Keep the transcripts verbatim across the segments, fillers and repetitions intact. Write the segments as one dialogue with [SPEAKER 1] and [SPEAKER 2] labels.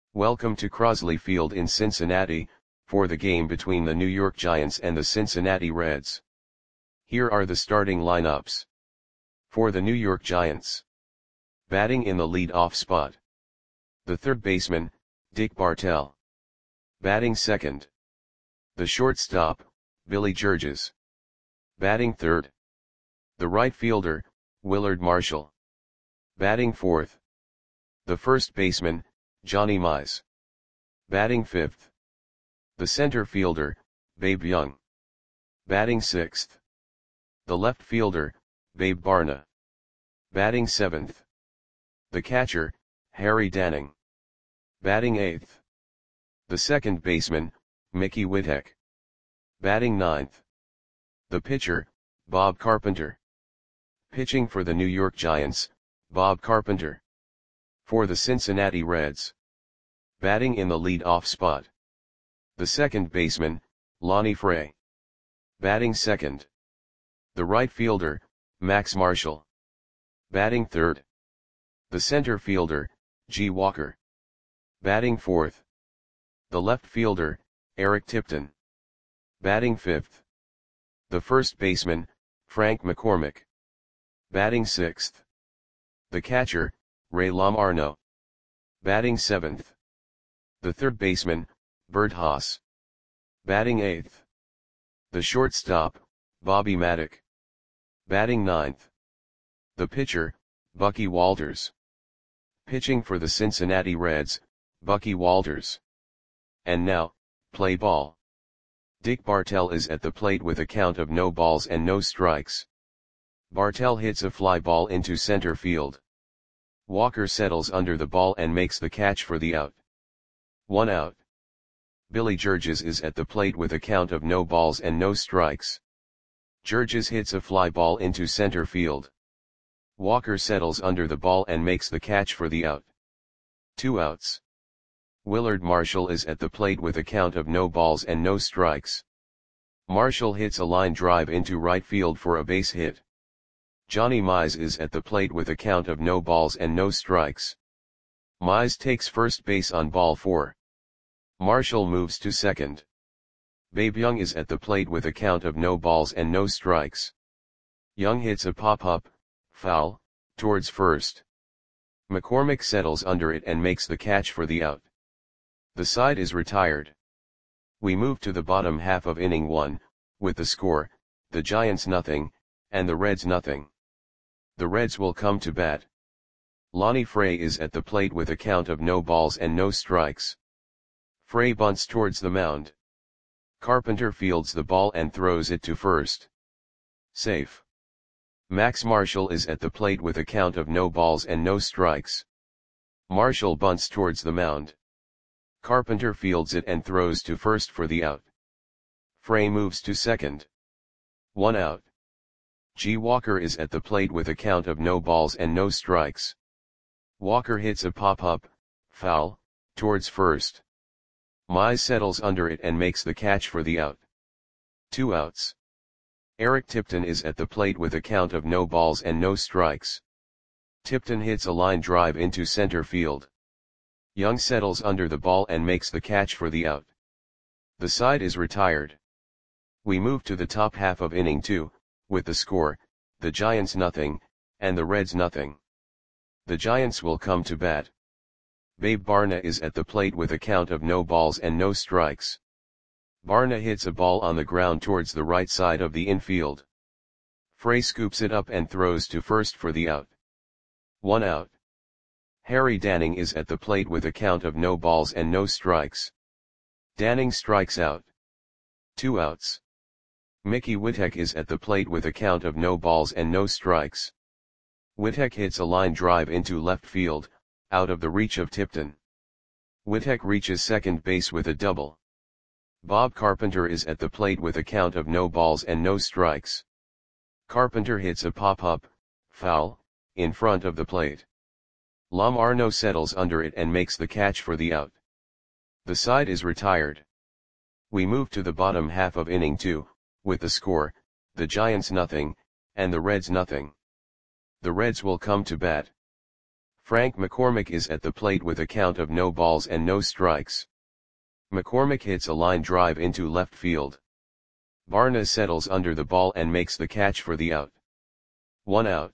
[SPEAKER 1] Welcome to Crosley Field in Cincinnati, for the game between the New York Giants and the Cincinnati Reds. Here are the starting lineups. For the New York Giants. Batting in the lead-off spot. The third baseman, Dick Bartell. Batting second. The shortstop, Billy Georges. Batting third. The right fielder, Willard Marshall. Batting fourth. The first baseman, Johnny Mize. Batting fifth. The center fielder, Babe Young. Batting sixth. The left fielder, Babe Barna. Batting seventh. The catcher, Harry Danning. Batting eighth. The second baseman, Mickey Whittek. Batting ninth. The pitcher, Bob Carpenter. Pitching for the New York Giants, Bob Carpenter. For the Cincinnati Reds. Batting in the lead-off spot. The second baseman, Lonnie Fray. Batting second. The right fielder, Max Marshall. Batting third. The center fielder, G. Walker. Batting fourth. The left fielder, Eric Tipton. Batting fifth. The first baseman, Frank McCormick. Batting sixth. The catcher, Ray Lamarno. Batting seventh. The third baseman, Bert Haas. Batting eighth. The shortstop, Bobby Maddock. Batting ninth. The pitcher, Bucky Walters. Pitching for the Cincinnati Reds, Bucky Walters. And now, play ball. Dick Bartell is at the plate with a count of no balls and no strikes. Bartell hits a fly ball into center field. Walker settles under the ball and makes the catch for the out. One out. Billy Georges is at the plate with a count of no balls and no strikes. Georges hits a fly ball into center field. Walker settles under the ball and makes the catch for the out. Two outs. Willard Marshall is at the plate with a count of no balls and no strikes. Marshall hits a line drive into right field for a base hit. Johnny Mize is at the plate with a count of no balls and no strikes. Mize takes first base on ball four. Marshall moves to second. Babe Young is at the plate with a count of no balls and no strikes. Young hits a pop-up, foul, towards first. McCormick settles under it and makes the catch for the out. The side is retired. We move to the bottom half of inning one, with the score, the Giants nothing, and the Reds nothing. The Reds will come to bat. Lonnie Fray is at the plate with a count of no balls and no strikes. Fray bunts towards the mound. Carpenter fields the ball and throws it to first. Safe. Max Marshall is at the plate with a count of no balls and no strikes. Marshall bunts towards the mound. Carpenter fields it and throws to first for the out. Fray moves to second. One out. G. Walker is at the plate with a count of no balls and no strikes. Walker hits a pop-up, foul, towards first. Mize settles under it and makes the catch for the out. Two outs. Eric Tipton is at the plate with a count of no balls and no strikes. Tipton hits a line drive into center field. Young settles under the ball and makes the catch for the out. The side is retired. We move to the top half of inning two, with the score, the Giants nothing, and the Reds nothing. The Giants will come to bat. Babe Barna is at the plate with a count of no balls and no strikes. Barna hits a ball on the ground towards the right side of the infield. Fray scoops it up and throws to first for the out. One out. Harry Danning is at the plate with a count of no balls and no strikes. Danning strikes out. Two outs. Mickey Whittek is at the plate with a count of no balls and no strikes. Whittek hits a line drive into left field, out of the reach of Tipton. Whittek reaches second base with a double. Bob Carpenter is at the plate with a count of no balls and no strikes. Carpenter hits a pop-up, foul, in front of the plate. Lamarno settles under it and makes the catch for the out. The side is retired. We move to the bottom half of inning two, with the score, the Giants nothing, and the Reds nothing. The Reds will come to bat. Frank McCormick is at the plate with a count of no balls and no strikes. McCormick hits a line drive into left field. Barna settles under the ball and makes the catch for the out. One out.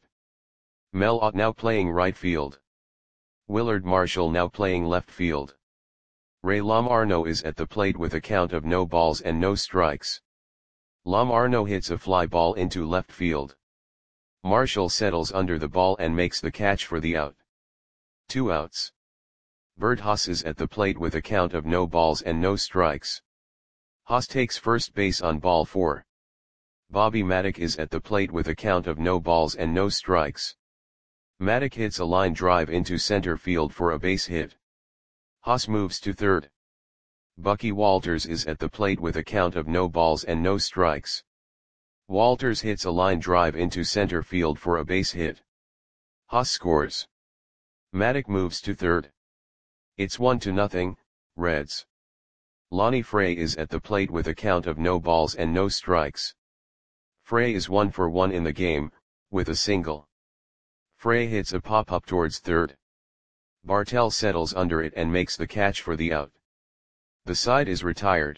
[SPEAKER 1] Mel Ott now playing right field. Willard Marshall now playing left field. Ray Lamarno is at the plate with a count of no balls and no strikes. Lamarno hits a fly ball into left field. Marshall settles under the ball and makes the catch for the out. Two outs. Bert Haas is at the plate with a count of no balls and no strikes. Haas takes first base on ball four. Bobby Maddock is at the plate with a count of no balls and no strikes. Maddock hits a line drive into center field for a base hit. Haas moves to third. Bucky Walters is at the plate with a count of no balls and no strikes. Walters hits a line drive into center field for a base hit. Haas scores. Maddock moves to third. It's one to nothing, Reds. Lonnie Frey is at the plate with a count of no balls and no strikes. Frey is one for one in the game, with a single. Frey hits a pop-up towards third. Bartell settles under it and makes the catch for the out. The side is retired.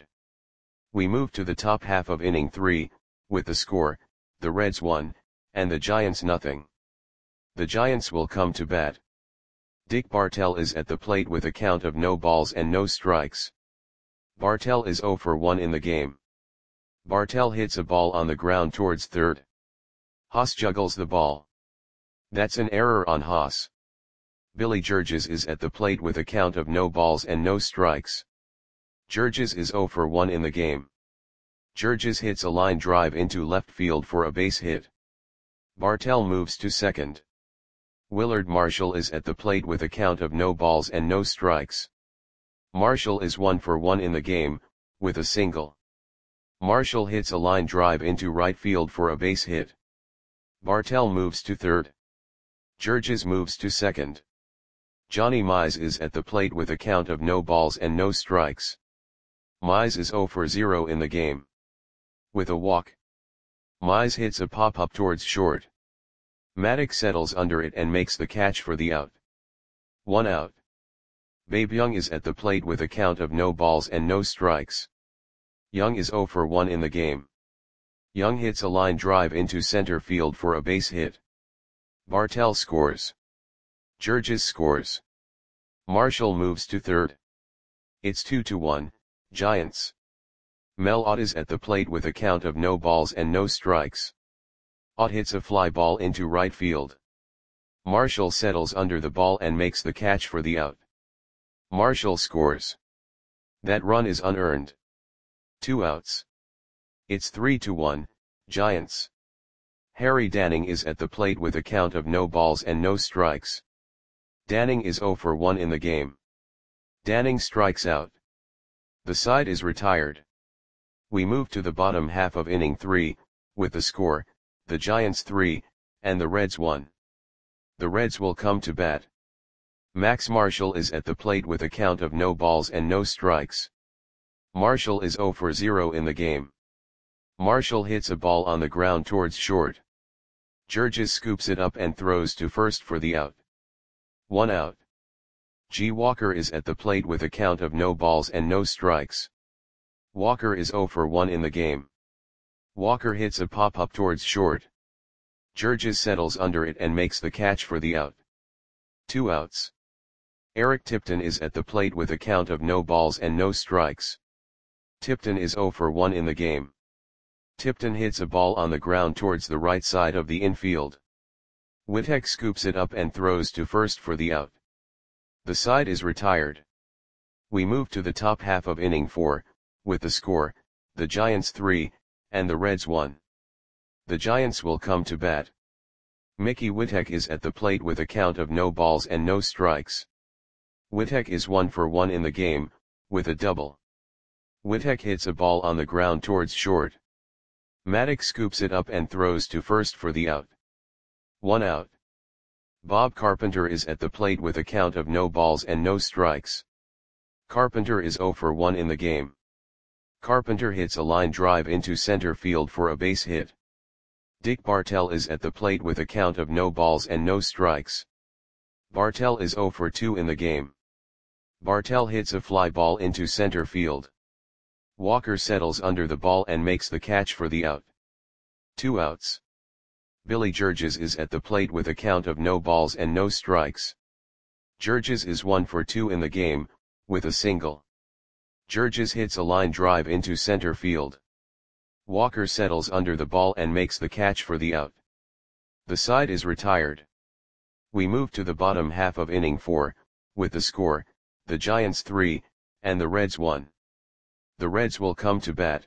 [SPEAKER 1] We move to the top half of inning three, with the score, the Reds one, and the Giants nothing. The Giants will come to bat. Dick Bartell is at the plate with a count of no balls and no strikes. Bartell is zero for one in the game. Bartell hits a ball on the ground towards third. Haas juggles the ball. That's an error on Haas. Billy Georges is at the plate with a count of no balls and no strikes. Georges is zero for one in the game. Georges hits a line drive into left field for a base hit. Bartell moves to second. Willard Marshall is at the plate with a count of no balls and no strikes. Marshall is one for one in the game, with a single. Marshall hits a line drive into right field for a base hit. Bartell moves to third. Georges moves to second. Johnny Mize is at the plate with a count of no balls and no strikes. Mize is zero for zero in the game. With a walk. Mize hits a pop-up towards short. Maddock settles under it and makes the catch for the out. One out. Babe Young is at the plate with a count of no balls and no strikes. Young is zero for one in the game. Young hits a line drive into center field for a base hit. Bartell scores. Georges scores. Marshall moves to third. It's two to one, Giants. Mel Ott is at the plate with a count of no balls and no strikes. Ott hits a fly ball into right field. Marshall settles under the ball and makes the catch for the out. Marshall scores. That run is unearned. Two outs. It's three to one, Giants. Harry Danning is at the plate with a count of no balls and no strikes. Danning is zero for one in the game. Danning strikes out. The side is retired. We move to the bottom half of inning three, with the score, the Giants three, and the Reds one. The Reds will come to bat. Max Marshall is at the plate with a count of no balls and no strikes. Marshall is zero for zero in the game. Marshall hits a ball on the ground towards short. Georges scoops it up and throws to first for the out. One out. G. Walker is at the plate with a count of no balls and no strikes. Walker is zero for one in the game. Walker hits a pop-up towards short. Georges settles under it and makes the catch for the out. Two outs. Eric Tipton is at the plate with a count of no balls and no strikes. Tipton is zero for one in the game. Tipton hits a ball on the ground towards the right side of the infield. Wittek scoops it up and throws to first for the out. The side is retired. We move to the top half of inning four, with the score, the Giants three, and the Reds one. The Giants will come to bat. Mickey Wittek is at the plate with a count of no balls and no strikes. Wittek is one for one in the game, with a double. Wittek hits a ball on the ground towards short. Maddox scoops it up and throws to first for the out. One out. Bob Carpenter is at the plate with a count of no balls and no strikes. Carpenter is zero for one in the game. Carpenter hits a line drive into center field for a base hit. Dick Bartell is at the plate with a count of no balls and no strikes. Bartell is zero for two in the game. Bartell hits a fly ball into center field. Walker settles under the ball and makes the catch for the out. Two outs. Billy Georges is at the plate with a count of no balls and no strikes. Georges is one for two in the game, with a single. Georges hits a line drive into center field. Walker settles under the ball and makes the catch for the out. The side is retired. We move to the bottom half of inning four, with the score, the Giants three, and the Reds one. The Reds will come to bat.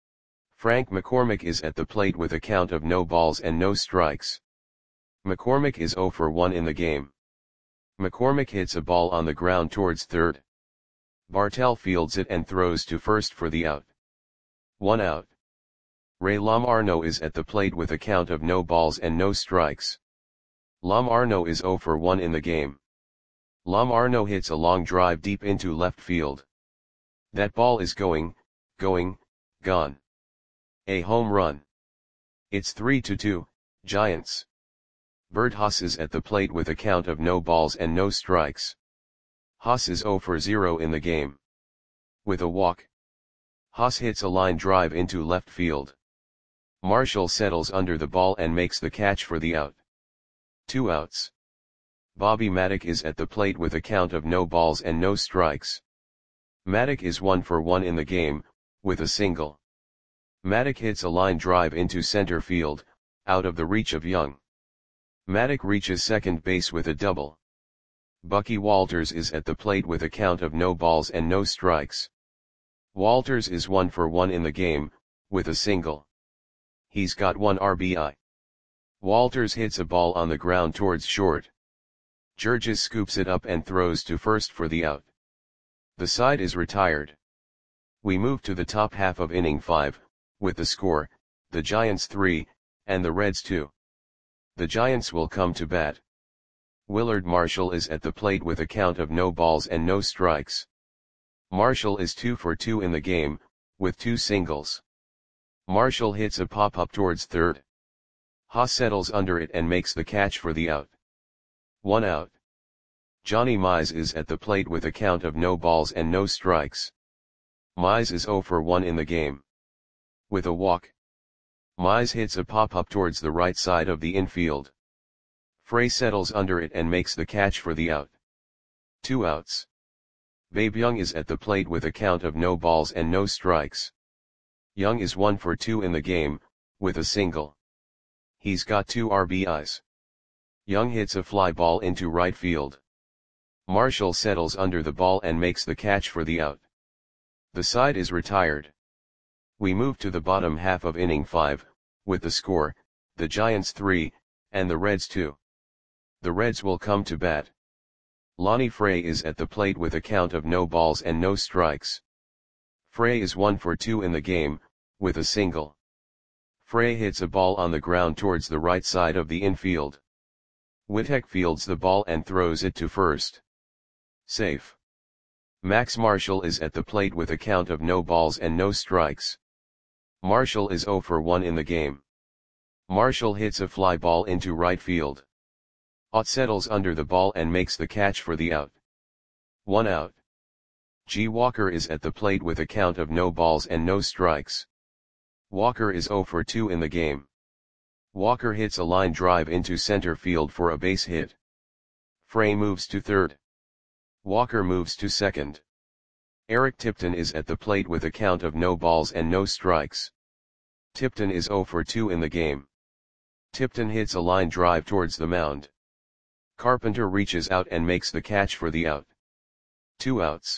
[SPEAKER 1] Frank McCormick is at the plate with a count of no balls and no strikes. McCormick is zero for one in the game. McCormick hits a ball on the ground towards third. Bartell fields it and throws to first for the out. One out. Ray Lamarno is at the plate with a count of no balls and no strikes. Lamarno is zero for one in the game. Lamarno hits a long drive deep into left field. That ball is going, going, gone. A home run. It's three to two, Giants. Bert Haas is at the plate with a count of no balls and no strikes. Haas is zero for zero in the game. With a walk. Haas hits a line drive into left field. Marshall settles under the ball and makes the catch for the out. Two outs. Bobby Maddock is at the plate with a count of no balls and no strikes. Maddock is one for one in the game, with a single. Maddock hits a line drive into center field, out of the reach of Young. Maddock reaches second base with a double. Bucky Walters is at the plate with a count of no balls and no strikes. Walters is one for one in the game, with a single. He's got one R B I. Walters hits a ball on the ground towards short. Georges scoops it up and throws to first for the out. The side is retired. We move to the top half of inning five, with the score, the Giants three, and the Reds two. The Giants will come to bat. Willard Marshall is at the plate with a count of no balls and no strikes. Marshall is two for two in the game, with two singles. Marshall hits a pop-up towards third. Haas settles under it and makes the catch for the out. One out. Johnny Mize is at the plate with a count of no balls and no strikes. Mize is zero for one in the game. With a walk. Mize hits a pop-up towards the right side of the infield. Frey settles under it and makes the catch for the out. Two outs. Babe Young is at the plate with a count of no balls and no strikes. Young is one for two in the game, with a single. He's got two R B Is. Young hits a fly ball into right field. Marshall settles under the ball and makes the catch for the out. The side is retired. We move to the bottom half of inning five, with the score, the Giants three, and the Reds two. The Reds will come to bat. Lonnie Frey is at the plate with a count of no balls and no strikes. Frey is one for two in the game, with a single. Frey hits a ball on the ground towards the right side of the infield. Wittek fields the ball and throws it to first. Safe. Max Marshall is at the plate with a count of no balls and no strikes. Marshall is zero for one in the game. Marshall hits a fly ball into right field. Ott settles under the ball and makes the catch for the out. One out. G. Walker is at the plate with a count of no balls and no strikes. Walker is zero for two in the game. Walker hits a line drive into center field for a base hit. Frey moves to third. Walker moves to second. Eric Tipton is at the plate with a count of no balls and no strikes. Tipton is zero for two in the game. Tipton hits a line drive towards the mound. Carpenter reaches out and makes the catch for the out. Two outs.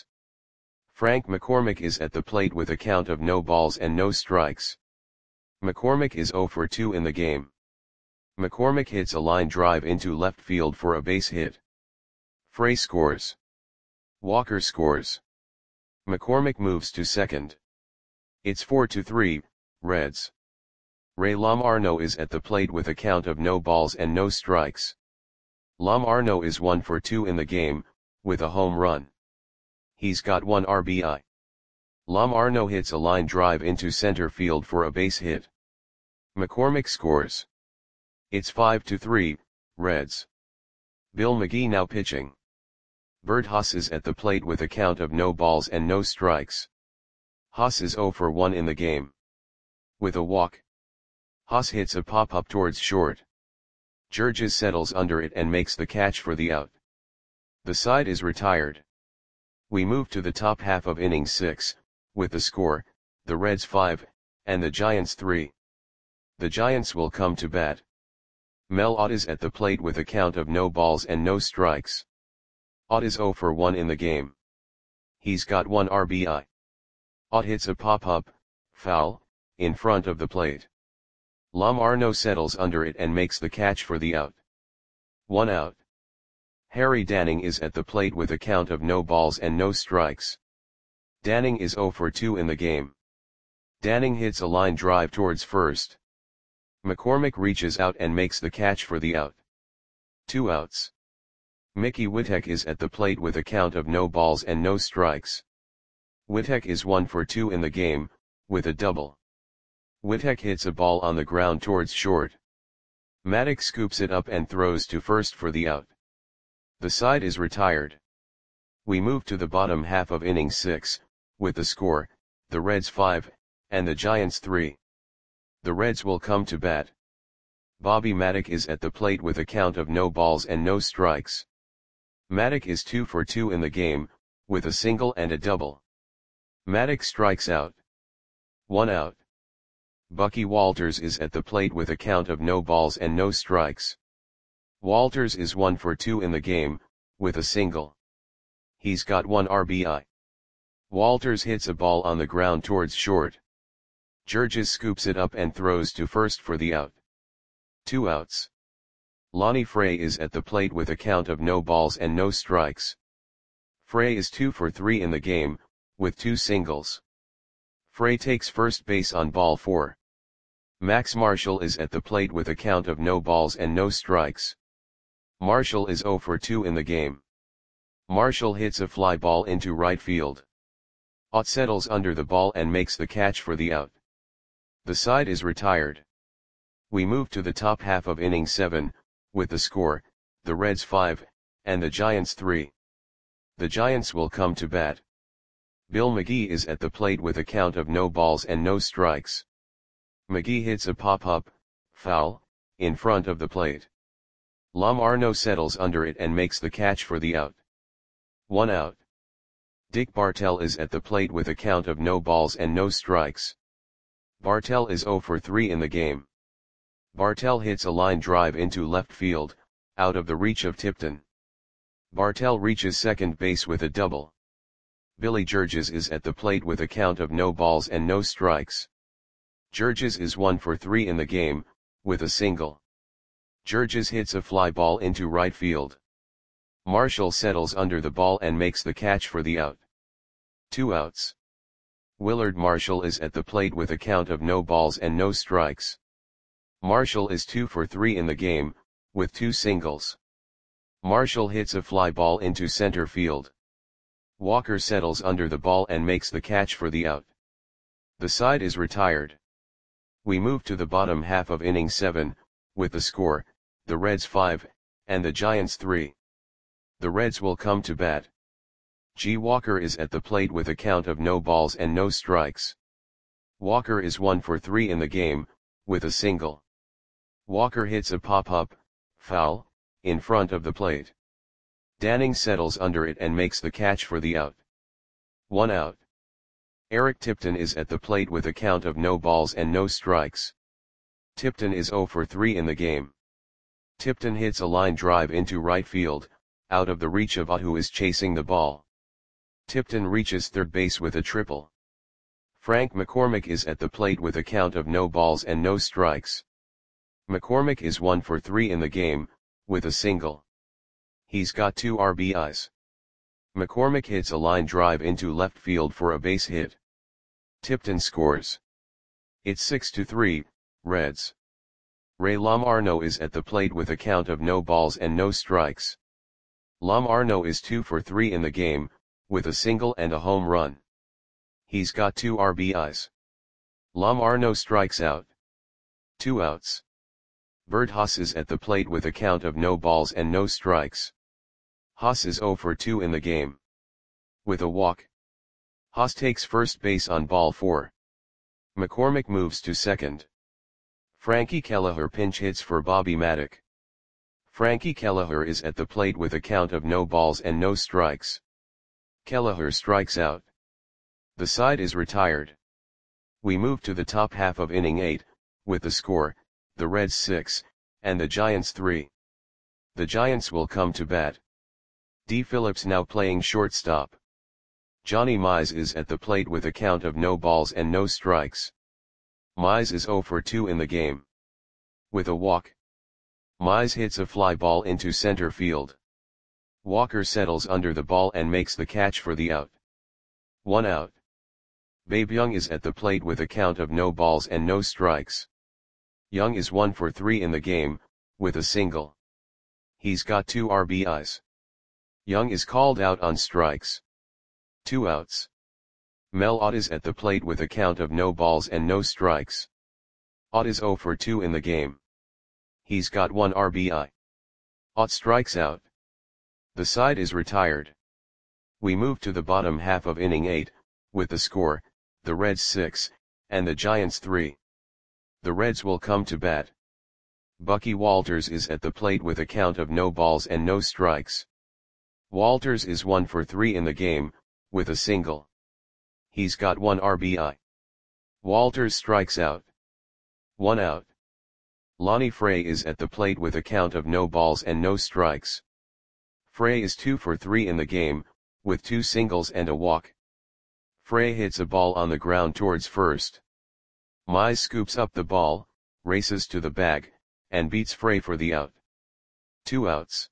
[SPEAKER 1] Frank McCormick is at the plate with a count of no balls and no strikes. McCormick is zero for two in the game. McCormick hits a line drive into left field for a base hit. Frey scores. Walker scores. McCormick moves to second. It's four to three, Reds. Ray Lamarno is at the plate with a count of no balls and no strikes. Lamarno is one for two in the game, with a home run. He's got one R B I. Lamarno hits a line drive into center field for a base hit. McCormick scores. It's five to three, Reds. Bill McGee now pitching. Bert Haas is at the plate with a count of no balls and no strikes. Haas is zero for one in the game. With a walk, Haas hits a pop-up towards short. Georges settles under it and makes the catch for the out. The side is retired. We move to the top half of inning six, with the score, the Reds five, and the Giants three. The Giants will come to bat. Mel Ott is at the plate with a count of no balls and no strikes. Ott is zero for one in the game. He's got one R B I. Ott hits a pop-up, foul, in front of the plate. Lam Arno settles under it and makes the catch for the out. One out. Harry Danning is at the plate with a count of no balls and no strikes. Danning is zero for two in the game. Danning hits a line drive towards first. McCormick reaches out and makes the catch for the out. Two outs. Mickey Witek is at the plate with a count of no balls and no strikes. Witek is one for two in the game, with a double. Witek hits a ball on the ground towards short. Maddox scoops it up and throws to first for the out. The side is retired. We move to the bottom half of inning six, with the score, the Reds five, and the Giants three. The Reds will come to bat. Bobby Maddox is at the plate with a count of no balls and no strikes. Maddox is two for two in the game, with a single and a double. Maddox strikes out. One out. Bucky Walters is at the plate with a count of no balls and no strikes. Walters is one for two in the game, with a single. He's got one R B I. Walters hits a ball on the ground towards short. Georges scoops it up and throws to first for the out. Two outs. Lonnie Frey is at the plate with a count of no balls and no strikes. Frey is two for three in the game, with two singles. Frey takes first base on ball four. Max Marshall is at the plate with a count of no balls and no strikes. Marshall is zero for two in the game. Marshall hits a fly ball into right field. Ott settles under the ball and makes the catch for the out. The side is retired. We move to the top half of inning seven, with the score, the Reds five, and the Giants three. The Giants will come to bat. Bill McGee is at the plate with a count of no balls and no strikes. McGee hits a pop-up, foul, in front of the plate. Lam Arno settles under it and makes the catch for the out. One out. Dick Bartell is at the plate with a count of no balls and no strikes. Bartell is zero for three in the game. Bartell hits a line drive into left field, out of the reach of Tipton. Bartell reaches second base with a double. Billy Georges is at the plate with a count of no balls and no strikes. Georges is one for three in the game, with a single. Georges hits a fly ball into right field. Marshall settles under the ball and makes the catch for the out. Two outs. Willard Marshall is at the plate with a count of no balls and no strikes. Marshall is two for three in the game, with two singles. Marshall hits a fly ball into center field. Walker settles under the ball and makes the catch for the out. The side is retired. We move to the bottom half of inning seven, with the score, the Reds five, and the Giants three. The Reds will come to bat. G. Walker is at the plate with a count of no balls and no strikes. Walker is one for three in the game, with a single. Walker hits a pop-up, foul, in front of the plate. Danning settles under it and makes the catch for the out. One out. Eric Tipton is at the plate with a count of no balls and no strikes. Tipton is zero for three in the game. Tipton hits a line drive into right field, out of the reach of Ott, who is chasing the ball. Tipton reaches third base with a triple. Frank McCormick is at the plate with a count of no balls and no strikes. McCormick is one for three in the game, with a single. He's got two R B Is. McCormick hits a line drive into left field for a base hit. Tipton scores. It's six to three, Reds. Ray Lam Arno is at the plate with a count of no balls and no strikes. Lam Arno is two for three in the game, with a single and a home run. He's got two R B Is. Lam Arno strikes out. Two outs. Bert Haas is at the plate with a count of no balls and no strikes. Haas is zero for two in the game. With a walk. Haas takes first base on ball four. McCormick moves to second. Frankie Kelleher pinch hits for Bobby Maddock. Frankie Kelleher is at the plate with a count of no balls and no strikes. Kelleher strikes out. The side is retired. We move to the top half of inning eight, with the score, the Reds six, and the Giants three. The Giants will come to bat. D. Phillips now playing shortstop. Johnny Mize is at the plate with a count of no balls and no strikes. Mize is zero for two in the game. With a walk. Mize hits a fly ball into center field. Walker settles under the ball and makes the catch for the out. One out. Babe Young is at the plate with a count of no balls and no strikes. Young is one for three in the game, with a single. He's got two R B Is. Young is called out on strikes. Two outs. Mel Ott is at the plate with a count of no balls and no strikes. Ott is zero for two in the game. He's got one R B I. Ott strikes out. The side is retired. We move to the bottom half of inning eight, with the score, the Reds six, and the Giants three. The Reds will come to bat. Bucky Walters is at the plate with a count of no balls and no strikes. Walters is one for three in the game, with a single. He's got one R B I. Walters strikes out. One out. Lonnie Frey is at the plate with a count of no balls and no strikes. Frey is two for three in the game, with two singles and a walk. Frey hits a ball on the ground towards first. Mize scoops up the ball, races to the bag, and beats Frey for the out. Two outs.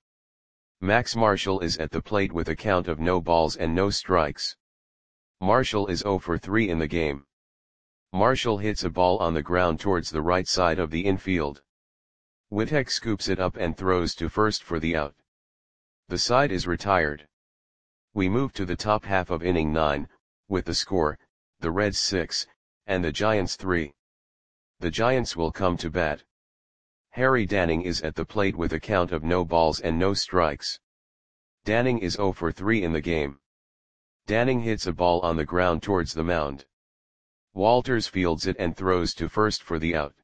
[SPEAKER 1] Max Marshall is at the plate with a count of no balls and no strikes. Marshall is zero for three in the game. Marshall hits a ball on the ground towards the right side of the infield. Wittek scoops it up and throws to first for the out. The side is retired. We move to the top half of inning nine, with the score, the Reds six, and the Giants three. The Giants will come to bat. Harry Danning is at the plate with a count of no balls and no strikes. Danning is zero for three in the game. Danning hits a ball on the ground towards the mound. Walters fields it and throws to first for the out.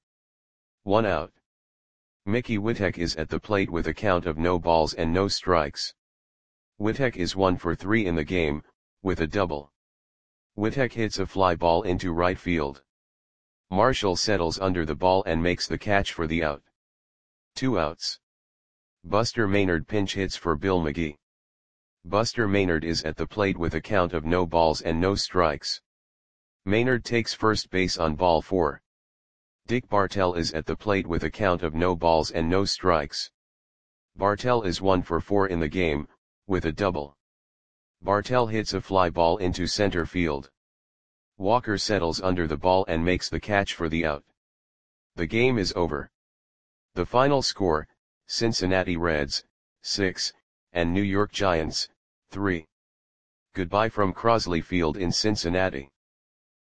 [SPEAKER 1] One out. Mickey Wittek is at the plate with a count of no balls and no strikes. Wittek is one for three in the game, with a double. Wittek hits a fly ball into right field. Marshall settles under the ball and makes the catch for the out. Two outs. Buster Maynard pinch hits for Bill McGee. Buster Maynard is at the plate with a count of no balls and no strikes. Maynard takes first base on ball four. Dick Bartell is at the plate with a count of no balls and no strikes. Bartell is one for four in the game, with a double. Bartell hits a fly ball into center field. Walker settles under the ball and makes the catch for the out. The game is over. The final score, Cincinnati Reds, six, and New York Giants, three. Goodbye from Crosley Field in Cincinnati.